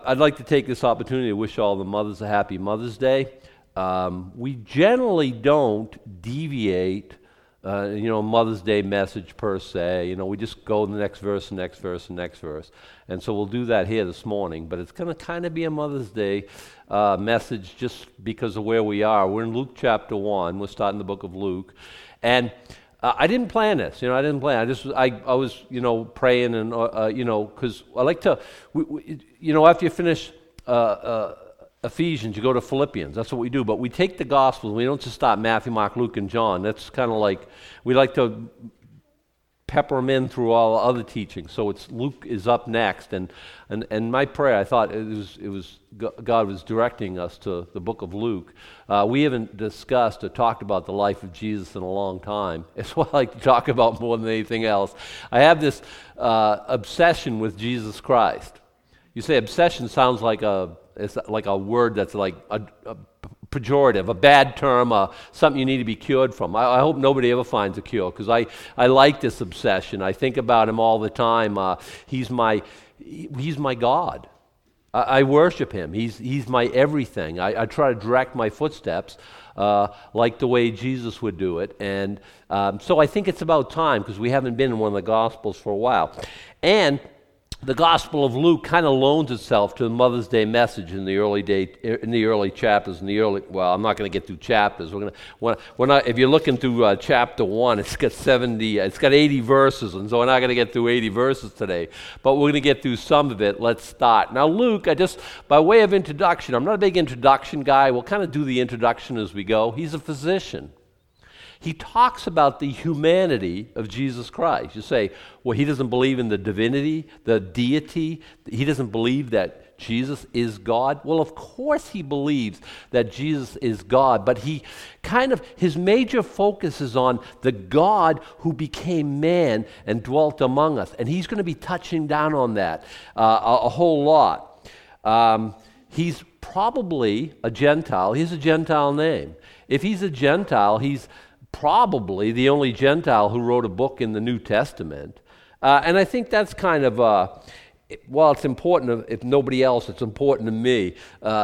I'd like to take this opportunity to wish all the mothers a happy Mother's Day. We generally don't deviate, Mother's Day message per se. We just go the next verse, the next verse, the next verse. And so we'll do that here this morning. But it's going to kind of be a Mother's Day message just because of where we are. We're in Luke chapter 1. We're starting the book of Luke. And I didn't plan this, I didn't plan. I was, praying and, because I like to, after you finish Ephesians, you go to Philippians. That's what we do. But we take the Gospels. We don't just stop Matthew, Mark, Luke, and John. That's kind of like, we like to pepper them in through all the other teachings. So Luke is up next. And my prayer, I thought it was God was directing us to the book of Luke. We haven't discussed or talked about the life of Jesus in a long time. It's what I like to talk about more than anything else. I have this obsession with Jesus Christ. You say obsession sounds like it's like a word that's like a pejorative, a bad term, something you need to be cured from. I hope nobody ever finds a cure, because I like this obsession. I think about him all the time. He's my God. I worship him. He's my everything. I try to direct my footsteps like the way Jesus would do it. And so I think it's about time, because we haven't been in one of the Gospels for a while. And the Gospel of Luke kind of loans itself to the Mother's Day message in the early chapters. Well, I'm not going to get through chapters. If you're looking through chapter 1, it's got 80 verses, and so we're not going to get through 80 verses today. But we're going to get through some of it. Let's start. Now, Luke, by way of introduction, I'm not a big introduction guy. We'll kind of do the introduction as we go. He's a physician. He talks about the humanity of Jesus Christ. You say, well, he doesn't believe in the divinity, the deity. He doesn't believe that Jesus is God. Well, of course he believes that Jesus is God, but his major focus is on the God who became man and dwelt among us. And he's going to be touching down on that a whole lot. He's probably a Gentile. He's a Gentile name. If he's a Gentile, he's probably the only Gentile who wrote a book in the New Testament. And I think that's kind of, it's important, if nobody else, it's important to me.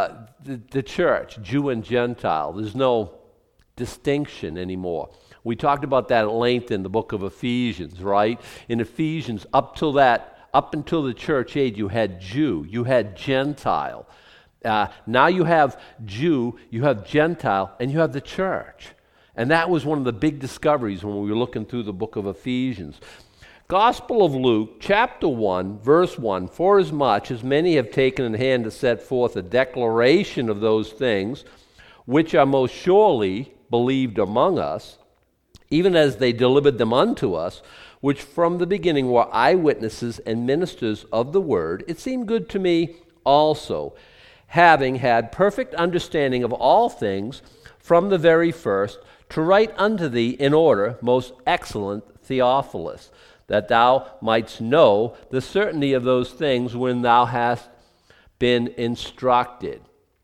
The church, Jew and Gentile, there's no distinction anymore. We talked about that at length in the book of Ephesians, right? In Ephesians, up until the church age, you had Jew, you had Gentile. Now you have Jew, you have Gentile, and you have the church. And that was one of the big discoveries when we were looking through the book of Ephesians. Gospel of Luke, chapter 1, verse 1, "Forasmuch as many have taken in hand to set forth a declaration of those things which are most surely believed among us, even as they delivered them unto us, which from the beginning were eyewitnesses and ministers of the word, it seemed good to me also, having had perfect understanding of all things from the very first, to write unto thee in order, most excellent Theophilus, that thou mightst know the certainty of those things when thou hast been instructed."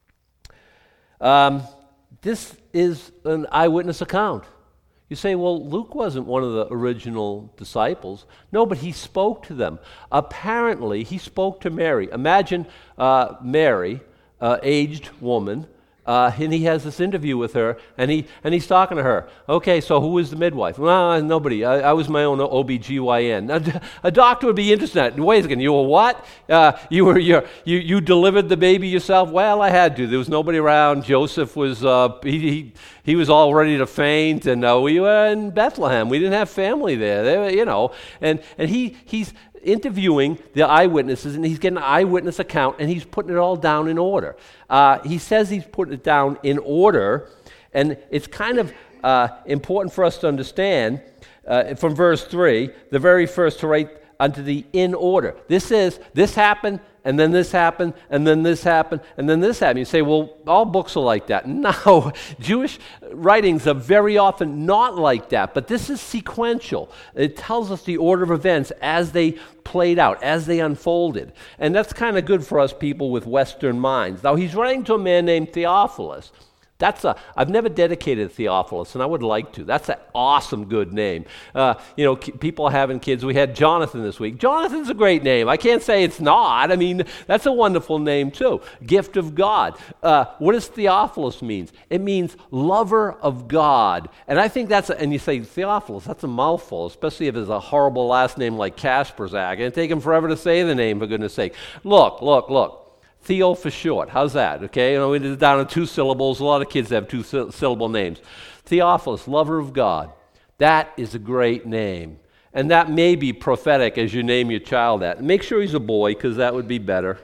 This is an eyewitness account. You say, well, Luke wasn't one of the original disciples. No, but he spoke to them. Apparently, he spoke to Mary. Imagine Mary, aged woman, and he has this interview with her, and he's talking to her. Okay, so who was the midwife? Well, nobody. I was my own OBGYN. A doctor would be interested. Wait a second, you were what? You delivered the baby yourself? Well, I had to. There was nobody around. Joseph was he was all ready to faint, and we were in Bethlehem. We didn't have family there. And he's interviewing the eyewitnesses, and he's getting an eyewitness account, and he's putting it all down in order. He says he's putting it down in order, and it's kind of important for us to understand from verse 3, the very first, to write unto thee in order. This happened, and then this happened, and then this happened, and then this happened. You say, well, all books are like that. No, Jewish writings are very often not like that, but this is sequential. It tells us the order of events as they played out, as they unfolded. And that's kind of good for us people with Western minds. Now, he's writing to a man named Theophilus. I've never dedicated Theophilus, and I would like to. That's an awesome, good name. People are having kids. We had Jonathan this week. Jonathan's a great name. I can't say it's not. I mean, that's a wonderful name too. Gift of God. What does Theophilus mean? It means lover of God. And I think and you say, Theophilus, that's a mouthful, especially if it's a horrible last name like Kasperzak. It'd take him forever to say the name, for goodness sake. Look. Theo for short. How's that? Okay, we did it down to 2 syllables. A lot of kids have 2-syllable names. Theophilus, lover of God. That is a great name. And that may be prophetic as you name your child that. Make sure he's a boy, because that would be better,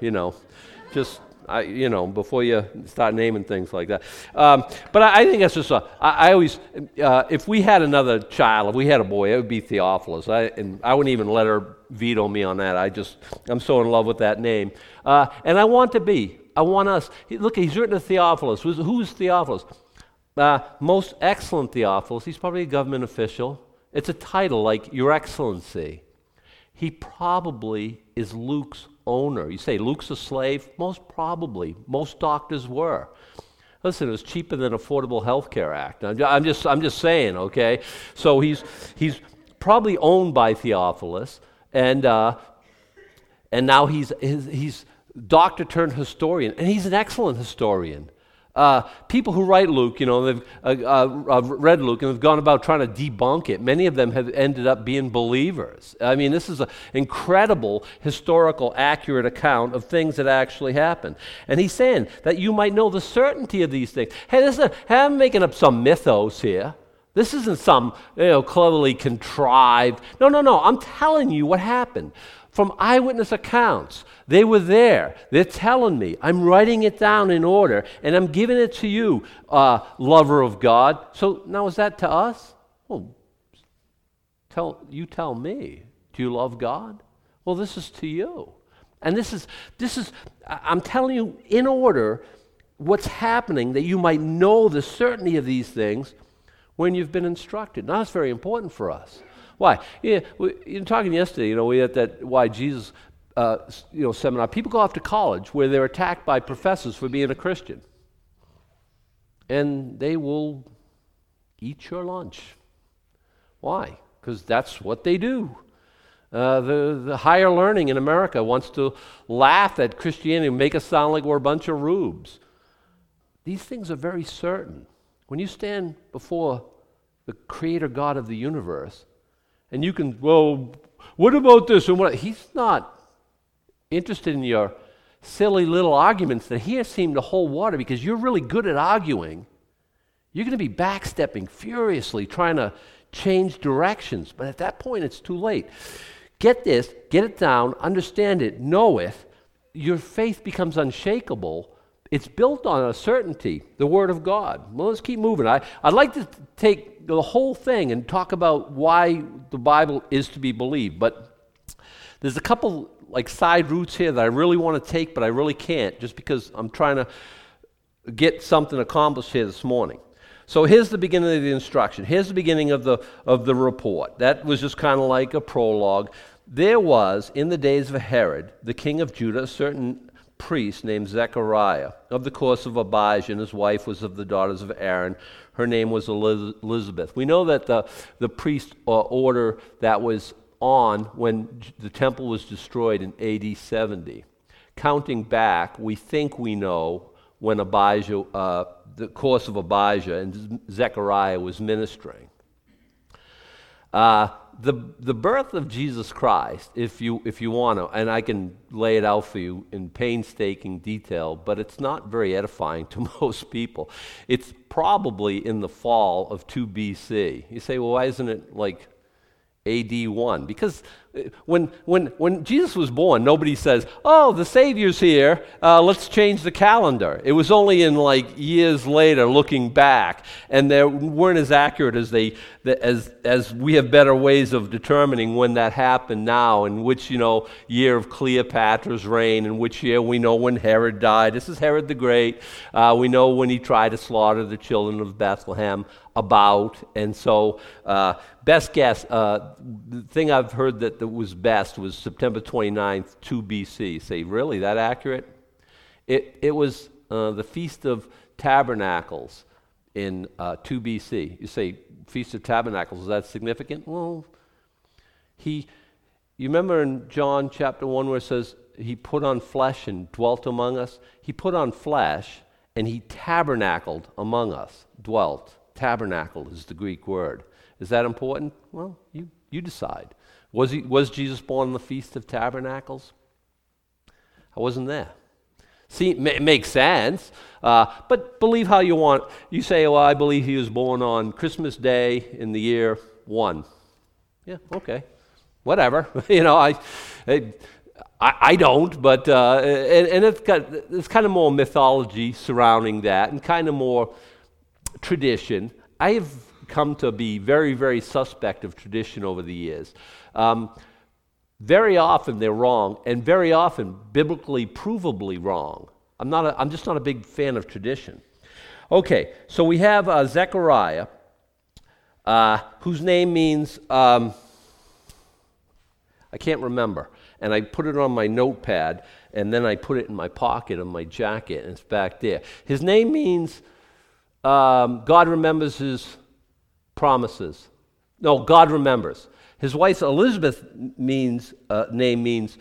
before you start naming things like that. But I think that's just I always, if we had another child, if we had a boy, it would be Theophilus. I wouldn't even let her veto me on that. I'm so in love with that name. And I want us, look, he's written to Theophilus. Who's Theophilus? Most excellent Theophilus. He's probably a government official. It's a title like Your Excellency. He probably is Luke's owner. You say Luke's a slave? Most probably. Most doctors were. Listen, it was cheaper than Affordable Health Care Act. I'm just saying, okay? So he's probably owned by Theophilus, and now he's doctor turned historian, and he's an excellent historian. People who write Luke, they've read Luke and have gone about trying to debunk it. Many of them have ended up being believers. I mean, this is an incredible historical, accurate account of things that actually happened. And he's saying that you might know the certainty of these things. Hey, I'm making up some mythos here. This isn't some cleverly contrived. No. I'm telling you what happened. From eyewitness accounts. They were there. They're telling me. I'm writing it down in order, and I'm giving it to you, lover of God. So now is that to us? Well, tell me. Do you love God? Well, this is to you. And this is I'm telling you in order what's happening, that you might know the certainty of these things when you've been instructed. Now, that's very important for us. Why? Yeah, we talking yesterday, we had that Why Jesus seminar. People go off to college where they're attacked by professors for being a Christian. And they will eat your lunch. Why? Because that's what they do. The higher learning in America wants to laugh at Christianity and make us sound like we're a bunch of rubes. These things are very certain. When you stand before the Creator God of the universe, and you can, what about this and what? He's not interested in your silly little arguments that here seem to hold water because you're really good at arguing. You're going to be backstepping furiously, trying to change directions. But at that point, it's too late. Get this, get it down, understand it, know it. Your faith becomes unshakable. It's built on a certainty, the Word of God. Well, let's keep moving. I'd like to take the whole thing and talk about why the Bible is to be believed. But there's a couple side routes here that I really want to take, but I really can't, just because I'm trying to get something accomplished here this morning. So here's the beginning of the instruction. Here's the beginning of the report. That was just kind of like a prologue. There was, in the days of Herod, the king of Judah, a certain priest named Zechariah of the course of Abijah, and his wife was of the daughters of Aaron. Her name was Elizabeth. We know that the priest order that was on when the temple was destroyed in AD 70. Counting back, we think we know when Abijah, the course of Abijah and Zechariah was ministering. The birth of Jesus Christ, if you want to, and I can lay it out for you in painstaking detail, but it's not very edifying to most people. It's probably in the fall of 2 BC. You say, well, why isn't it like AD 1? Because when Jesus was born, nobody says, oh, the Savior's here, let's change the calendar. It was only in years later, looking back, and they weren't as accurate as we have better ways of determining when that happened now, and which year of Cleopatra's reign, and which year we know when Herod died. This is Herod the Great. We know when he tried to slaughter the children of Bethlehem and so best guess, the thing I've heard that was best was September 29th, 2 BC. Say, really, that accurate? It was the Feast of Tabernacles. in 2 BC. You say, Feast of Tabernacles, is that significant? Well, you remember in John chapter 1 where it says, he put on flesh and dwelt among us? He put on flesh and he tabernacled among us, dwelt. Tabernacle is the Greek word. Is that important? Well, you decide. Was Jesus born on the Feast of Tabernacles? I wasn't there. See, it makes sense, but believe how you want. You say, well, I believe he was born on Christmas Day in the year 1. Yeah, okay, whatever. I don't, but and it's kind of more mythology surrounding that and kind of more tradition. I have come to be very, very suspect of tradition over the years. Very often they're wrong, and very often biblically provably wrong. I'm just not a big fan of tradition. Okay, so we have Zechariah, whose name means I can't remember, and I put it on my notepad, and then I put it in my pocket of my jacket, and it's back there. His name means God remembers his promises. No, God remembers. His wife Elizabeth's name means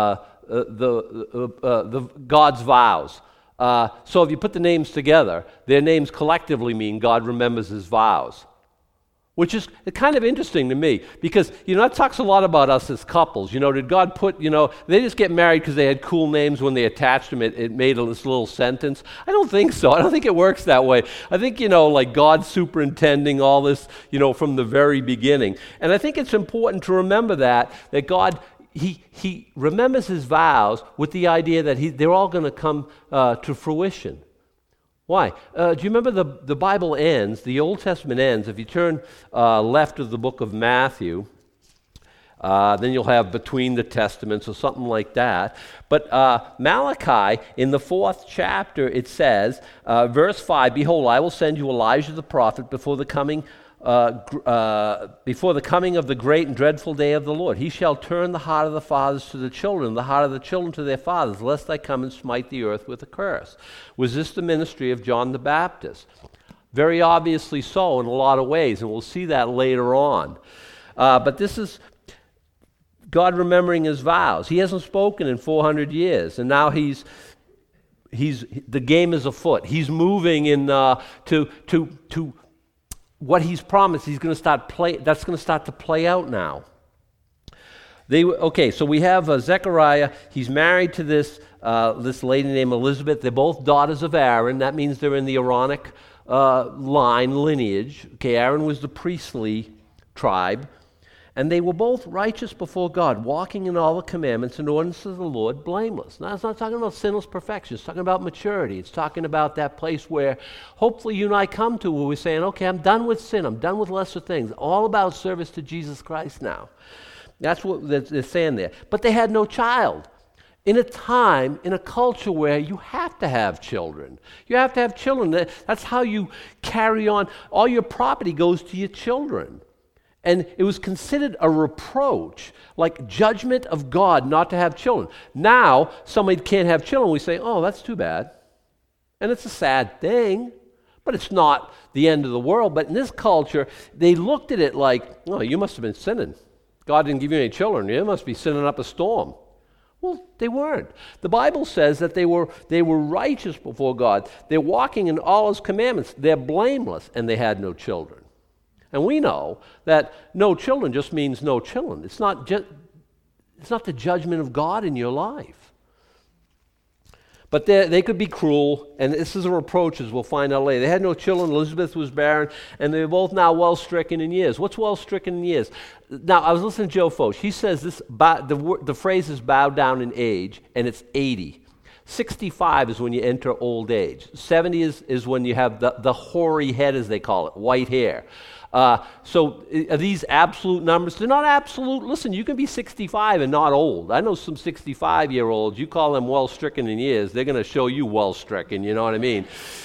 the God's vows. So if you put the names together, their names collectively mean God remembers his vows, which is kind of interesting to me because, that talks a lot about us as couples. Did God put, they just get married because they had cool names when they attached them, it made this little sentence? I don't think so. I don't think it works that way. I think, like God superintending all this, from the very beginning. And I think it's important to remember that God, he remembers his vows with the idea that they're all going to come to fruition. Why? Do you remember the Bible ends, the Old Testament ends, if you turn left of the book of Matthew, then you'll have between the testaments or something like that. But Malachi, in the 4th chapter, it says, verse 5, Behold, I will send you Elijah the prophet before the coming of the great and dreadful day of the Lord. He shall turn the heart of the fathers to the children, the heart of the children to their fathers, lest I come and smite the earth with a curse. Was this the ministry of John the Baptist? Very obviously so in a lot of ways, and we'll see that later on. But this is God remembering his vows. He hasn't spoken in 400 years, and now the game is afoot. He's moving in to what he's promised. That's going to start to play out now. So we have Zechariah. He's married to this lady named Elizabeth. They're both daughters of Aaron. That means they're in the Aaronic lineage. Okay, Aaron was the priestly tribe. And they were both righteous before God, walking in all the commandments and ordinances of the Lord, blameless. Now, it's not talking about sinless perfection. It's talking about maturity. It's talking about that place where hopefully you and I come to where we're saying, okay, I'm done with sin. I'm done with lesser things. All about service to Jesus Christ now. That's what they're saying there. But they had no child. In a time, in a culture where you have to have children. You have to have children. That's how you carry on. All your property goes to your children. And it was considered a reproach, like judgment of God not to have children. Now, somebody can't have children. We say, oh, that's too bad. And it's a sad thing, but it's not the end of the world. But in this culture, they looked at it like, oh, you must have been sinning. God didn't give you any children. You must be sinning up a storm. Well, they weren't. The Bible says that they were righteous before God. They're walking in all his commandments. They're blameless, and they had no children. And we know that no children just means no children. It's not the judgment of God in your life. But they could be cruel, and this is a reproach, as we'll find out later. They had no children. Elizabeth was barren, and they're both now well-stricken in years. What's well-stricken in years? Now, I was listening to Joe Focht. He says the phrase is bowed down in age, and it's 80. 65 is when you enter old age. 70 is when you have the hoary head, as they call it, white hair. So are these absolute numbers? They're not absolute. Listen, you can be 65 and not old. I know some 65-year-olds, you call them well-stricken in years, they're going to show you well-stricken, you know what I mean?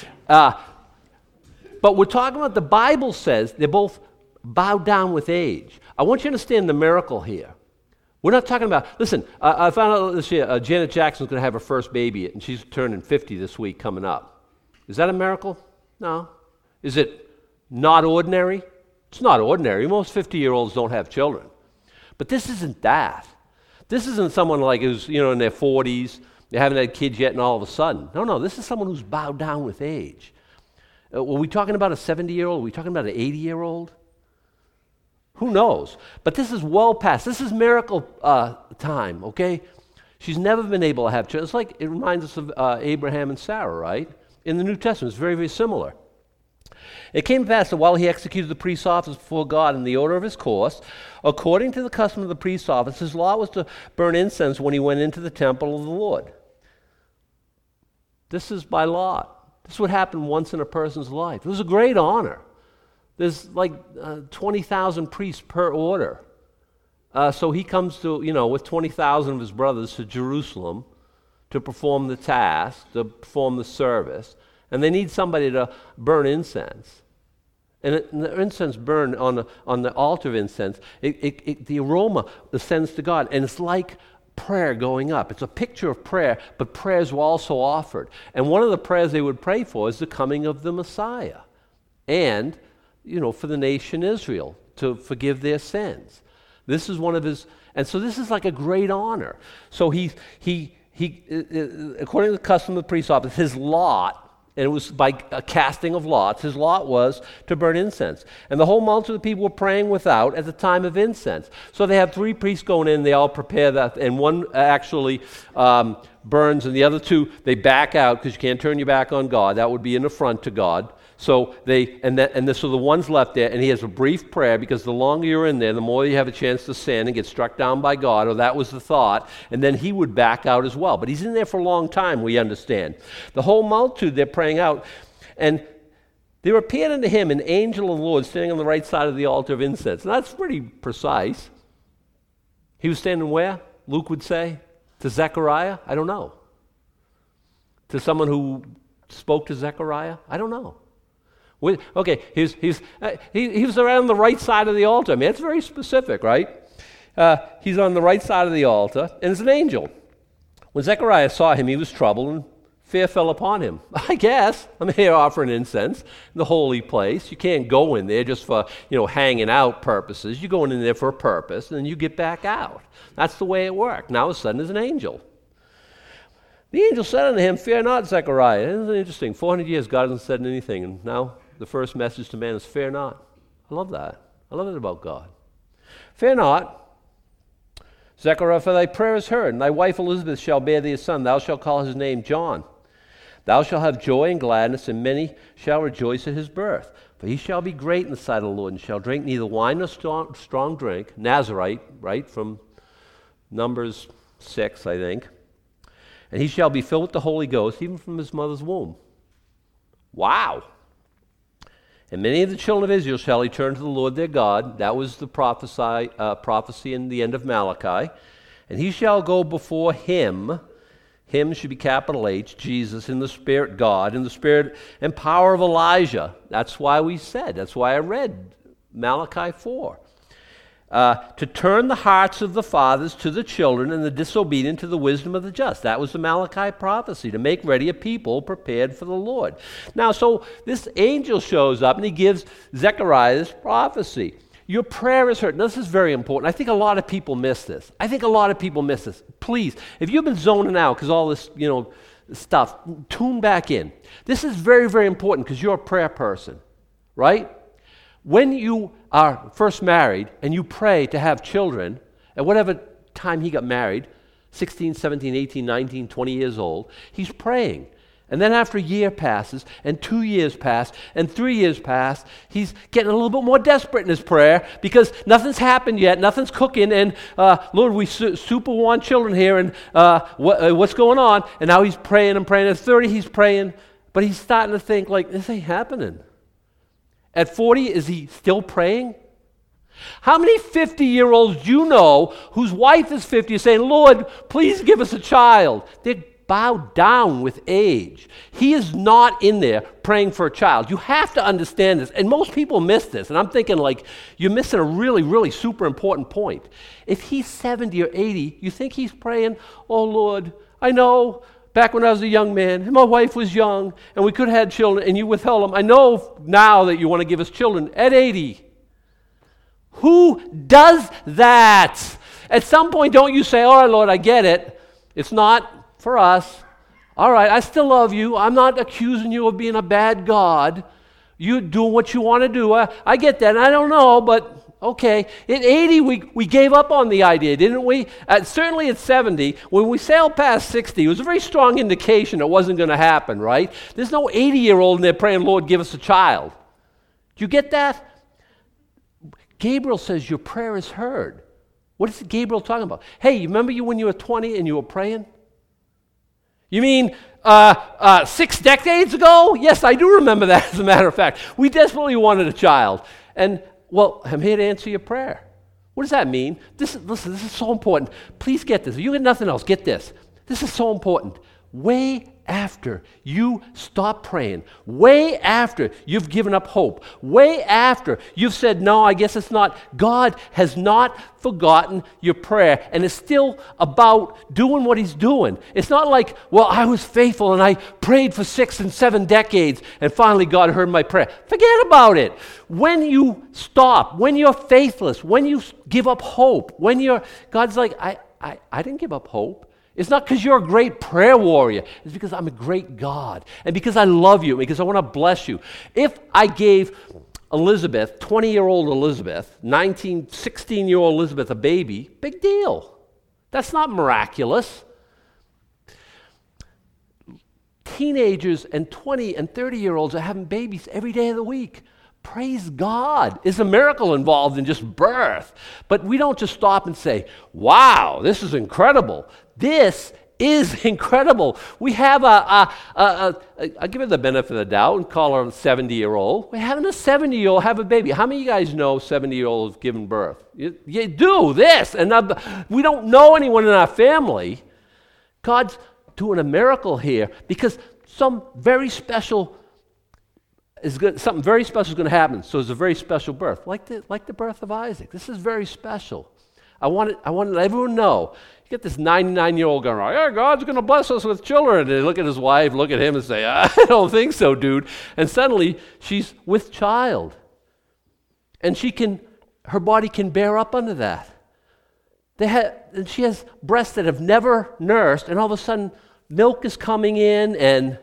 But we're talking about, the Bible says they're both bowed down with age. I want you to understand the miracle here. We're not talking about, listen, I found out this year, Janet Jackson's going to have her first baby, and she's turning 50 this week coming up. Is that a miracle? No. Is it not ordinary? It's not ordinary. Most 50-year-olds don't have children. But this isn't that. This isn't someone like who's, in their 40s, they haven't had kids yet, and all of a sudden. No, this is someone who's bowed down with age. Were we talking about a 70-year-old? Are we talking about an 80-year-old? Who knows? But this is well past. This is miracle time, okay? She's never been able to have children. It's like, it reminds us of Abraham and Sarah, right? In the New Testament, it's very, very similar. It came to pass that while he executed the priest's office before God in the order of his course, according to the custom of the priest's office, his lot was to burn incense when he went into the temple of the Lord. This is by lot. This would happen once in a person's life. It was a great honor. There's like 20,000 priests per order. So he comes to, with 20,000 of his brothers to Jerusalem to perform the task, to perform the service. And they need somebody to burn incense. And the incense burned on the altar of incense. The aroma ascends to God. And it's like prayer going up. It's a picture of prayer, but prayers were also offered. And one of the prayers they would pray for is the coming of the Messiah. And, for the nation Israel, to forgive their sins. This is one of his, and so this is like a great honor. So he according to the custom of the priest's office, his lot, and it was by a casting of lots, his lot was to burn incense. And the whole multitude of people were praying without at the time of incense. So they have 3 priests going in, they all prepare that, and one actually burns, and the other 2, they back out, because you can't turn your back on God. That would be an affront to God. So so the one's left there, and he has a brief prayer, because the longer you're in there, the more you have a chance to sin and get struck down by God, or that was the thought, and then he would back out as well. But he's in there for a long time, we understand. The whole multitude, they're praying out, and there appeared unto him an angel of the Lord standing on the right side of the altar of incense. Now, that's pretty precise. He was standing where? Luke would say? To Zechariah? I don't know. To someone who spoke to Zechariah? I don't know. Okay, he was around the right side of the altar. I mean, it's very specific, right? He's on the right side of the altar, and it's an angel. When Zechariah saw him, he was troubled, and fear fell upon him. I guess. I'm here offering incense in the holy place. You can't go in there just for, hanging out purposes. You're going in there for a purpose, and then you get back out. That's the way it worked. Now, all of a sudden, there's an angel. The angel said unto him, "Fear not, Zechariah." Isn't it interesting? 400 years, God hasn't said anything, and now the first message to man is, fear not. I love that. I love it about God. Fear not, Zechariah, for thy prayer is heard, and thy wife Elizabeth shall bear thee a son. Thou shalt call his name John. Thou shalt have joy and gladness, and many shall rejoice at his birth. For he shall be great in the sight of the Lord, and shall drink neither wine nor strong drink. Nazarite, right, from Numbers 6, I think. And he shall be filled with the Holy Ghost, even from his mother's womb. Wow. And many of the children of Israel shall return to the Lord their God. That was the prophecy in the end of Malachi. And he shall go before him. Him should be capital H, Jesus, in the Spirit, God, in the Spirit and power of Elijah. That's why I read Malachi 4. To turn the hearts of the fathers to the children, and the disobedient to the wisdom of the just. That was the Malachi prophecy, to make ready a people prepared for the Lord. Now, so this angel shows up, and he gives Zechariah this prophecy. Your prayer is heard. Now, this is very important. I think a lot of people miss this. Please, if you've been zoning out because all this, stuff, tune back in. This is very, very important, because you're a prayer person, right? When you are first married and you pray to have children, at whatever time he got married, 16, 17, 18, 19, 20 years old, he's praying. And then after a year passes, and 2 years pass, and 3 years pass, he's getting a little bit more desperate in his prayer, because nothing's happened yet, nothing's cooking, and Lord, we super want children here, and what's going on? And now he's praying and praying. At 30, he's praying, but he's starting to think, this ain't happening. At 40, is he still praying? How many 50-year-olds do you know whose wife is 50 saying, Lord, please give us a child? They're bowed down with age. He is not in there praying for a child. You have to understand this. And most people miss this. And I'm thinking, you're missing a really, really super important point. If he's 70 or 80, you think he's praying, oh, Lord, I know back when I was a young man, and my wife was young, and we could have had children, and you withheld them. I know now that you want to give us children at 80. Who does that? At some point, don't you say, all right, Lord, I get it. It's not for us. All right, I still love you. I'm not accusing you of being a bad God. You doing what you want to do. I get that, and I don't know, but okay. At 80, we gave up on the idea, didn't we? Certainly at 70. When we sailed past 60, it was a very strong indication it wasn't going to happen, right? There's no 80-year-old in there praying, Lord, give us a child. Do you get that? Gabriel says your prayer is heard. What is Gabriel talking about? Hey, you remember when you were 20 and you were praying? You mean 6 decades ago? Yes, I do remember that, as a matter of fact. We desperately wanted a child. And, well, I'm here to answer your prayer. What does that mean? Listen, this is so important. Please get this. If you get nothing else, get this. This is so important. Way after you stop praying, way after you've given up hope, way after you've said, no, I guess it's not, God has not forgotten your prayer and is still about doing what he's doing. It's not like, well, I was faithful and I prayed for 6 and 7 decades and finally God heard my prayer. Forget about it. When you stop, when you're faithless, when you give up hope, God's like, I didn't give up hope. It's not because you're a great prayer warrior. It's because I'm a great God. And because I love you, because I want to bless you. If I gave Elizabeth, 20-year-old Elizabeth, 16-year-old Elizabeth a baby, big deal. That's not miraculous. Teenagers and 20 and 30-year-olds are having babies every day of the week. Praise God. There's a miracle involved in just birth. But we don't just stop and say, wow, this is incredible. This is incredible. We have I'll give her the benefit of the doubt and call her a 70-year-old. We're having a 70-year-old have a baby. How many of you guys know 70-year-olds giving birth? You do this. And we don't know anyone in our family. God's doing a miracle here because something very special is going to happen. So it's a very special birth, like the birth of Isaac. This is very special. I want everyone to know. You get this 99-year-old going, yeah, God's going to bless us with children. And they look at his wife, look at him and say, I don't think so, dude. And suddenly she's with child. And her body can bear up under that. And she has breasts that have never nursed, and all of a sudden milk is coming in and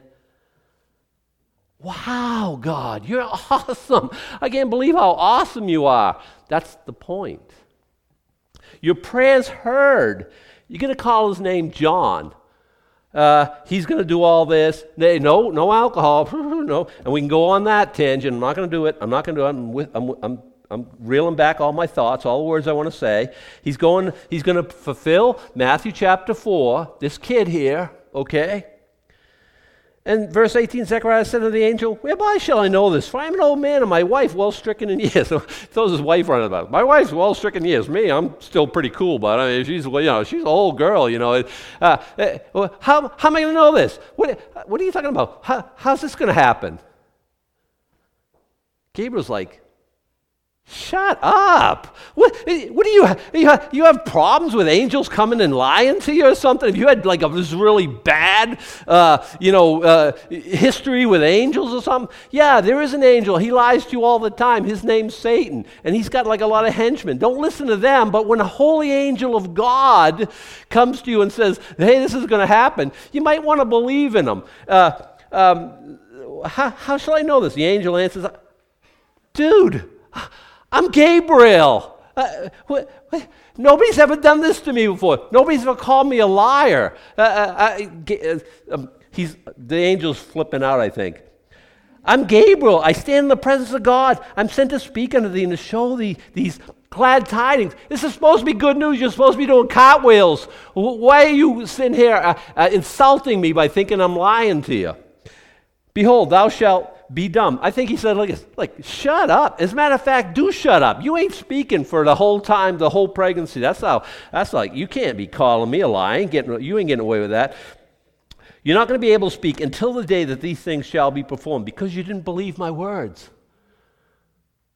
wow, God, you're awesome. I can't believe how awesome you are. That's the point. Your prayer's heard. You're going to call his name John. He's going to do all this. No alcohol. No. And we can go on that tangent. I'm not going to do it. I'm reeling back all my thoughts, all the words I want to say. He's going to fulfill Matthew chapter 4, this kid here, okay? And verse 18, Zechariah said to the angel, whereby shall I know this? For I am an old man and my wife well stricken in years. So throws his wife running about. My wife's well stricken in years. Me, I'm still pretty cool, but I mean, she's an old girl, How am I going to know this? What are you talking about? How's this going to happen? Gabriel's like, shut up. What do you have problems with angels coming and lying to you or something? Have you had like this really bad history with angels or something? Yeah, there is an angel. He lies to you all the time. His name's Satan, and he's got like a lot of henchmen. Don't listen to them, but when a holy angel of God comes to you and says, hey, this is going to happen, you might want to believe in him. How shall I know this? The angel answers, dude, I'm Gabriel. Nobody's ever done this to me before. Nobody's ever called me a liar. The angel's flipping out, I think. I'm Gabriel. I stand in the presence of God. I'm sent to speak unto thee and to show thee these glad tidings. This is supposed to be good news. You're supposed to be doing cartwheels. Why are you sitting here insulting me by thinking I'm lying to you? Behold, thou shalt be dumb. I think he said like, shut up. As a matter of fact, do shut up. You ain't speaking for the whole time, the whole pregnancy. That's like, you can't be calling me a lie. You ain't getting away with that. You're not going to be able to speak until the day that these things shall be performed because you didn't believe my words.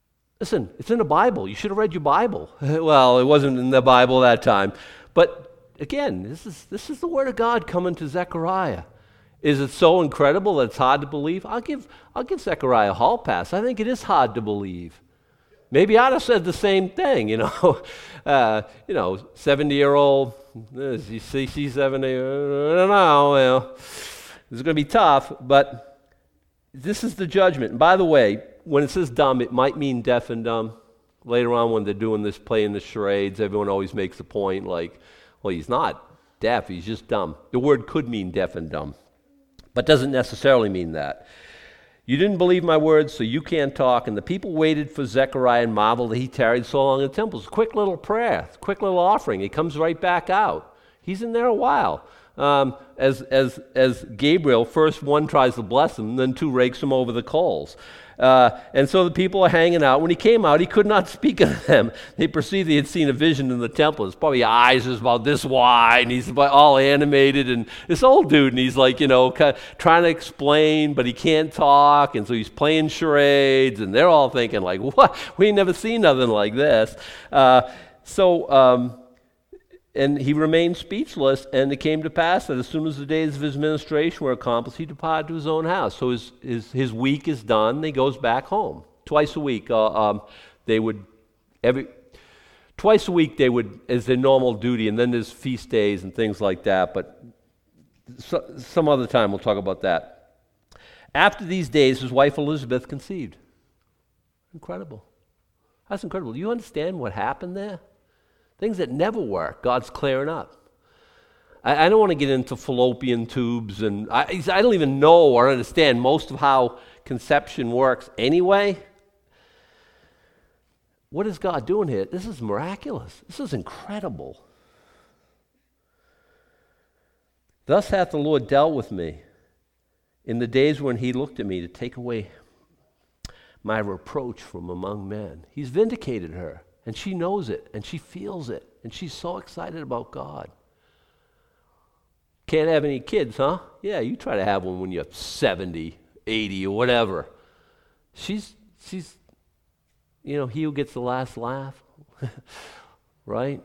Listen, it's in the Bible. You should have read your Bible. Well, it wasn't in the Bible that time. But again, this is the word of God coming to Zechariah. Is it so incredible that it's hard to believe? I'll give Zechariah a hall pass. I think it is hard to believe. Maybe I'd have said the same thing, 70-year-old, you see 70, I don't know, well, it's going to be tough, but this is the judgment. And by the way, when it says dumb, it might mean deaf and dumb. Later on when they're doing this, playing the charades, everyone always makes the point like, well, he's not deaf, he's just dumb. The word could mean deaf and dumb, but doesn't necessarily mean that. You didn't believe my words, so you can't talk. And the people waited for Zechariah and marveled that he tarried so long in the temple. It's a quick little prayer, quick little offering. He comes right back out. He's in there a while. As Gabriel, first one tries to bless him, then two rakes him over the coals. And so the people are hanging out. When he came out, he could not speak to them. They perceived he had seen a vision in the temple. His probably eyes is about this wide, and he's all animated. And this old dude, and he's like, kind of trying to explain, but he can't talk. And so he's playing charades, and they're all thinking like, what? We ain't never seen nothing like this. And he remained speechless, and it came to pass that as soon as the days of his ministration were accomplished, he departed to his own house. So his week is done, and he goes back home. Twice a week, twice a week they would, as their normal duty, and then there's feast days and things like that, but some other time we'll talk about that. After these days, his wife Elizabeth conceived. Incredible. That's incredible. Do you understand what happened there? Things that never work, God's clearing up. I don't want to get into fallopian tubes, and I don't even know or understand most of how conception works anyway. What is God doing here? This is miraculous. This is incredible. Thus hath the Lord dealt with me in the days when he looked at me to take away my reproach from among men. He's vindicated her. And she knows it, and she feels it, and she's so excited about God. Can't have any kids, huh? Yeah, you try to have one when you're 70, 80, or whatever. She's he who gets the last laugh, right?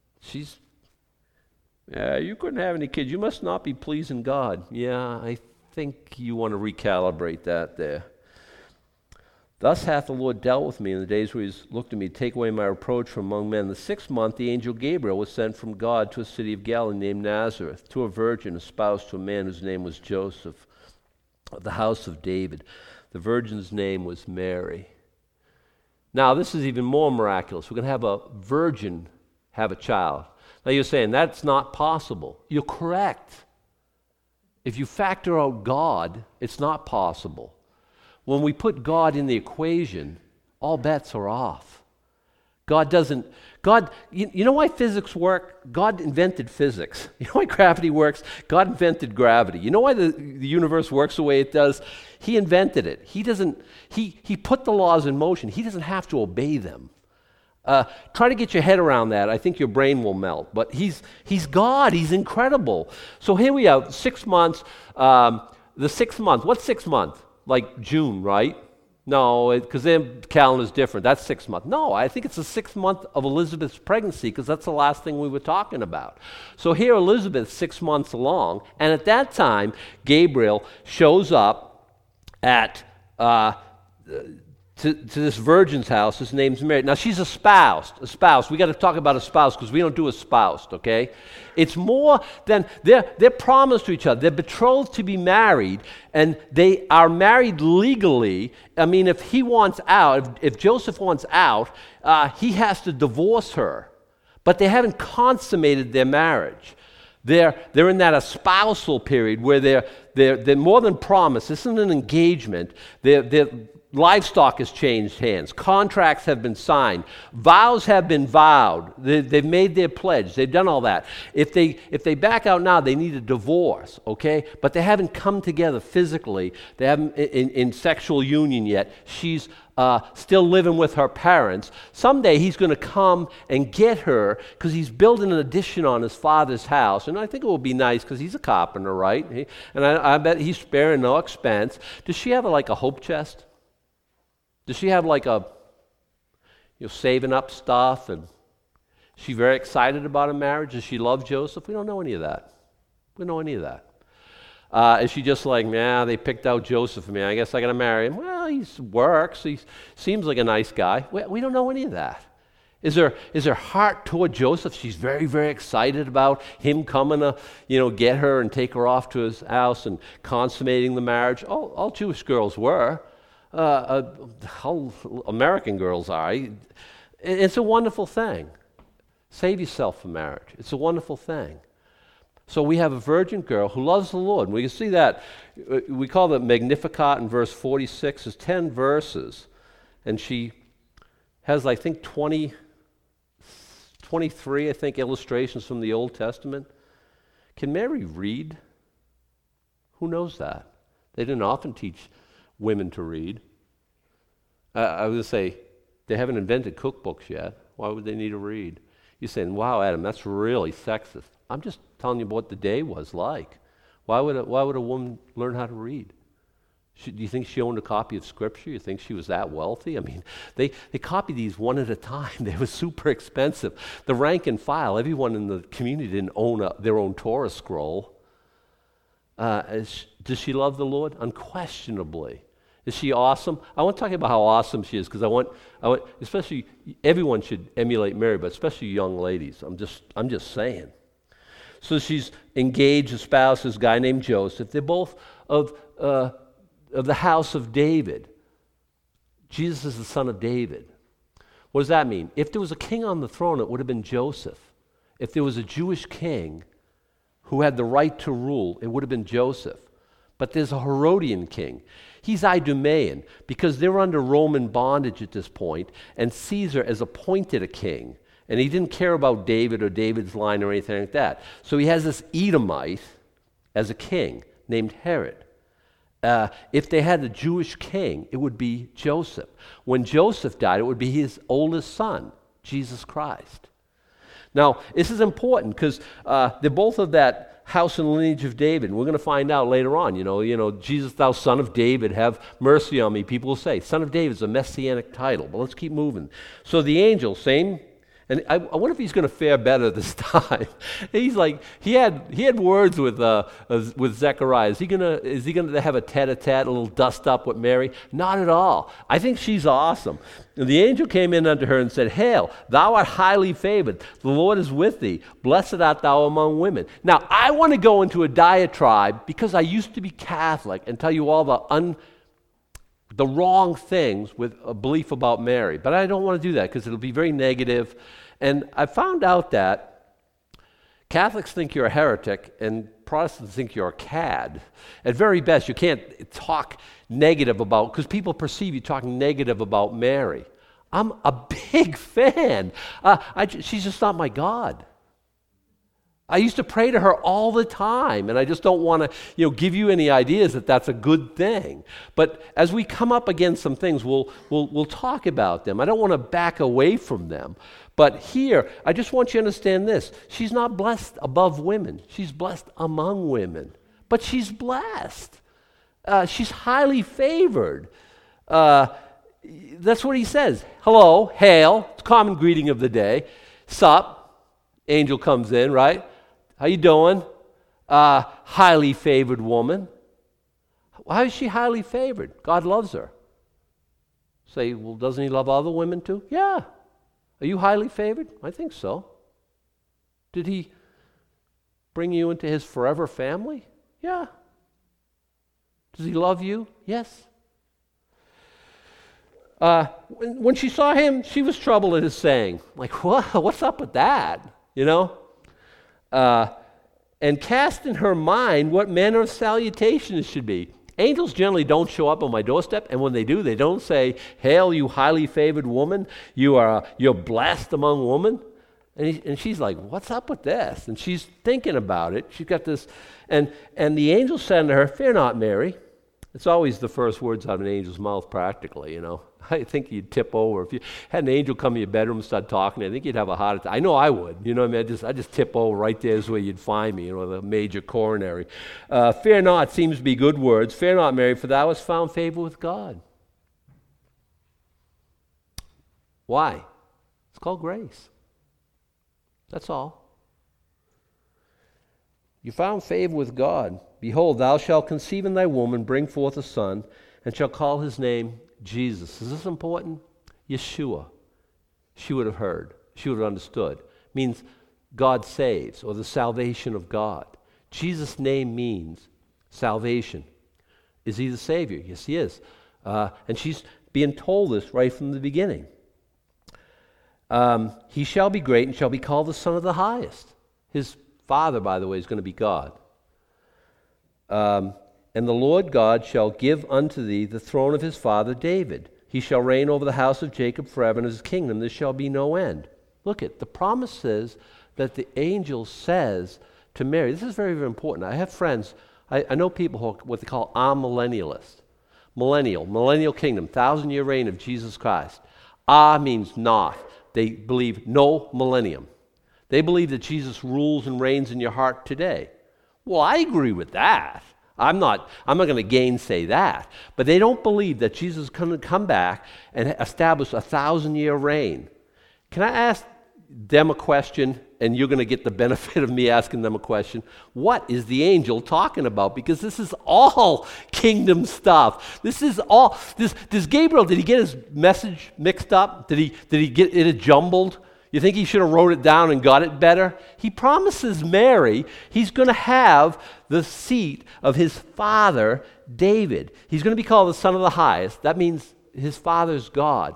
You couldn't have any kids. You must not be pleasing God. Yeah, I think you want to recalibrate that there. Thus hath the Lord dealt with me in the days where he looked at me to take away my reproach from among men. The 6th month, the angel Gabriel was sent from God to a city of Galilee named Nazareth, to a virgin espoused to a man whose name was Joseph, of the house of David. The virgin's name was Mary. Now, this is even more miraculous. We're going to have a virgin have a child. Now, you're saying that's not possible. You're correct. If you factor out God, it's not possible. When we put God in the equation, all bets are off. You know why physics work? God invented physics. You know why gravity works? God invented gravity. You know why the universe works the way it does? He invented it. He put the laws in motion. He doesn't have to obey them. Try to get your head around that. I think your brain will melt. But he's God. He's incredible. So here we have 6 months. The 6th month. What's 6th month? Like June, right? No, because their calendar's different. That's 6 months. No, I think it's the 6th month of Elizabeth's pregnancy because that's the last thing we were talking about. So here Elizabeth's 6 months along, and at that time, Gabriel shows up at to this virgin's house. His name's Mary. Now she's espoused. We got to talk about espoused because we don't do espoused, okay? It's more than they're promised to each other. They're betrothed to be married, and they are married legally. I mean, if he wants out, if Joseph wants out, he has to divorce her. But they haven't consummated their marriage. They're in that espousal period where they're more than promised. This isn't an engagement. Their livestock has changed hands. Contracts have been signed. Vows have been vowed. They've made their pledge. They've done all that. If they back out now, they need a divorce, okay? But they haven't come together physically. They haven't in sexual union yet. She's still living with her parents. Someday he's going to come and get her because he's building an addition on his father's house. And I think it will be nice because he's a carpenter, right? And I bet he's sparing no expense. Does she have like a hope chest? Does she have like saving up stuff? And She very excited about a marriage. Does she love Joseph? We don't know any of that. We don't know any of that. Is she just like, they picked out Joseph for me. I guess I got to marry him. Well, he works. He seems like a nice guy. We don't know any of that. Is her heart toward Joseph? She's very, very excited about him coming to, get her and take her off to his house and consummating the marriage. All Jewish girls were. All American girls are. It's a wonderful thing. Save yourself for marriage. It's a wonderful thing. So we have a virgin girl who loves the Lord. And we can see that. We call the Magnificat in verse 46. It's 10 verses. And she has, I think, 23, illustrations from the Old Testament. Can Mary read? Who knows that? They didn't often teach women to read. I was going to say, they haven't invented cookbooks yet. Why would they need to read? You're saying, wow, Adam, that's really sexist. I'm just telling you what the day was like. Why would a woman learn how to read? Do you think she owned a copy of Scripture? You think she was that wealthy? I mean, they copied these one at a time. They were super expensive. The rank and file, everyone in the community didn't own their own Torah scroll. Does she love the Lord? Unquestionably. Is she awesome? I want to talk about how awesome she is because I want, especially everyone should emulate Mary, but especially young ladies. I'm just saying. So she's engaged, espoused this guy named Joseph. They're both of the house of David. Jesus is the son of David. What does that mean? If there was a king on the throne, it would have been Joseph. If there was a Jewish king who had the right to rule, it would have been Joseph. But there's a Herodian king. He's Idumean because they're under Roman bondage at this point, and Caesar has appointed a king. And he didn't care about David or David's line or anything like that. So he has this Edomite as a king named Herod. If they had a Jewish king, it would be Joseph. When Joseph died, it would be his oldest son, Jesus Christ. Now, this is important because they're both of that house and lineage of David. We're going to find out later on, Jesus, thou son of David, have mercy on me. People will say, son of David is a messianic title. But let's keep moving. So the angel, same. And I wonder if he's going to fare better this time. He's like he had words with Zechariah. Is he going to have a tete-a-tete, a little dust up with Mary? Not at all. I think she's awesome. And the angel came in unto her and said, "Hail, thou art highly favored. The Lord is with thee. Blessed art thou among women." Now I want to go into a diatribe because I used to be Catholic and tell you all the wrong things with a belief about Mary. But I don't want to do that because it'll be very negative. And I found out that Catholics think you're a heretic and Protestants think you're a cad. At very best, you can't talk negative about, because people perceive you talking negative about Mary. I'm a big fan. She's just not my God. I used to pray to her all the time, and I just don't want to, give you any ideas that that's a good thing. But as we come up against some things, we'll talk about them. I don't want to back away from them. But here, I just want you to understand this. She's not blessed above women. She's blessed among women. But she's blessed. She's highly favored. That's what he says. Hello, hail. It's a common greeting of the day. Sup. Angel comes in, right? How you doing? Highly favored woman. How is she highly favored? God loves her. Say, well, doesn't he love other women too? Yeah. Are you highly favored? I think so. Did he bring you into his forever family? Yeah. Does he love you? Yes. When she saw him, she was troubled at his saying. Like, what? What's up with that? And cast in her mind what manner of salutation it should be. Angels generally don't show up on my doorstep, and when they do, they don't say, "Hail, you highly favored woman, you're blessed among women." And she's like, "What's up with this?" And she's thinking about it. She's got this, and the angel said to her, "Fear not, Mary." It's always the first words out of an angel's mouth, practically, I think you'd tip over. If you had an angel come in your bedroom and start talking, I think you'd have a heart attack. I know I would. I just tip over right there is where you'd find me, the major coronary. Fear not seems to be good words. Fear not, Mary, for thou hast found favor with God. Why? It's called grace. That's all. You found favor with God. Behold, thou shalt conceive in thy womb and bring forth a son, and shall call his name Jesus. Is this important? Yeshua. She would have heard. She would have understood. It means God saves, or the salvation of God. Jesus' name means salvation. Is he the Savior? Yes, he is. And she's being told this right from the beginning. He shall be great and shall be called the Son of the Highest. His Father, by the way, is going to be God. And the Lord God shall give unto thee the throne of his father David. He shall reign over the house of Jacob forever, and his kingdom there shall be no end. Look at the promise says that the angel says to Mary. This is very, very important. I have friends, I know people who are what they call amillennialists. Millennial kingdom, 1,000-year reign of Jesus Christ. Means not. They believe no millennium. They believe that Jesus rules and reigns in your heart today. Well, I agree with that. I'm not going to gainsay that. But they don't believe that Jesus is going to come back and establish a 1,000-year reign. Can I ask them a question, and you're going to get the benefit of me asking them a question? What is the angel talking about? Because this is all kingdom stuff. This is all, does Gabriel, did he get his message mixed up? Did he get it jumbled? You think he should have wrote it down and got it better? He promises Mary he's going to have the seat of his father, David. He's going to be called the Son of the Highest. That means his father's God.